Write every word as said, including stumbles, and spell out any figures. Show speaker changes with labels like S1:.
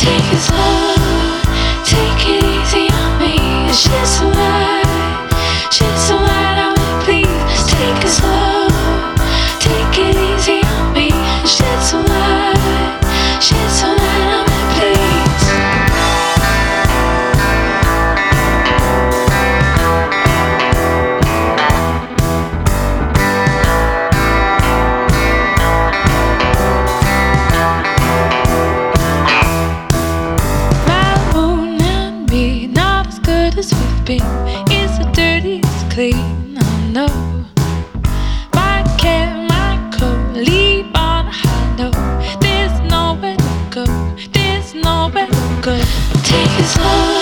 S1: Take it slow, take it easy on me. Shed some light, shed some light on me, please. Take it slow, take it easy on me. Shed some light, shed some light on me, please. My moon and me, not as good as we've been. It's the dirtiest clean, I know. My chemical leave on a high note. There's nowhere to go, there's nowhere to go. Take it slow.